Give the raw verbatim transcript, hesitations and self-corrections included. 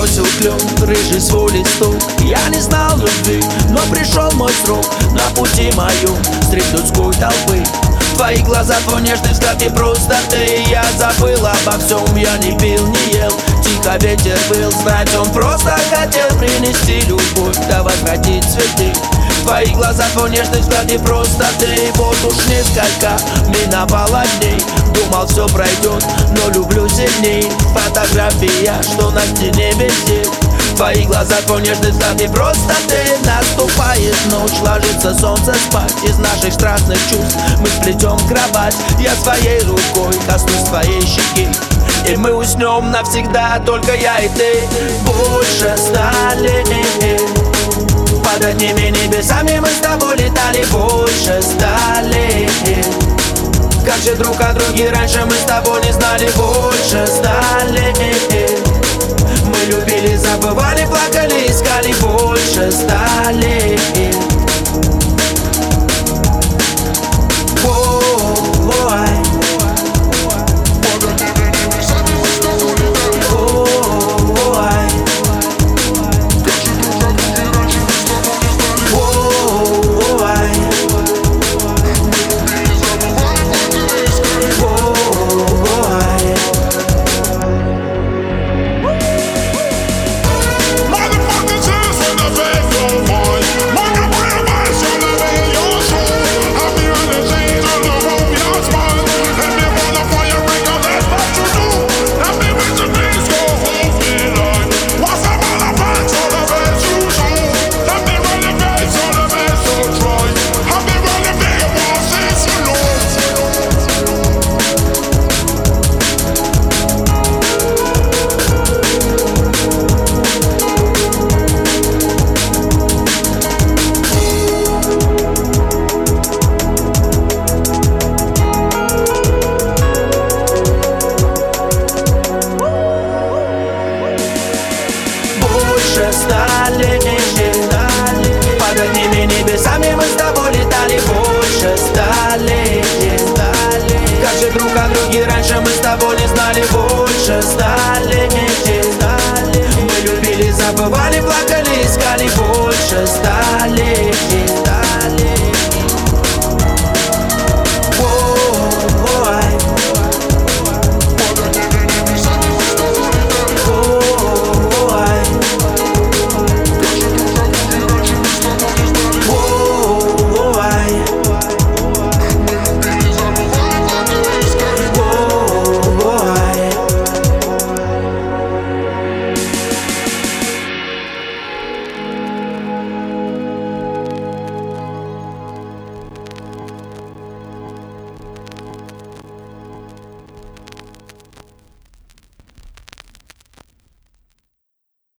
бросил клен, рыжий свой листок. Я не знал любви, но пришел мой срок. На пути моем средь людской толпы твои глаза, твой нежный взгляд и просто ты. Я забыл обо всем, я не пил, не ел. Тихо ветер был, знать он просто хотел принести любовь, да возвратить цветы. Твои глаза, твой нежный взгляд и просто ты. Вот уж несколько миновало дней, думал все пройдет, но люблю сильней. Фотография, что на стене висит. Твои глаза, твой нежный взгляд и просто ты. Наступает ночь, ложится солнце спать. Из наших страстных чувств мы сплетем кровать. Я своей рукой коснусь твоей щеки, и мы уснем навсегда, только я и ты. Больше стали под одними небесами, мы с тобой летали. Больше стали, как же друг о друге раньше мы с тобой не знали. Больше стали, мы любили, забывали, плакали, искали. Больше стали. Стали, под одними небесами мы с тобой летали. Больше стали, как же друг о друге раньше мы с тобой не знали. Больше стали, мы любили, забывали, плакали, искали. Больше стали.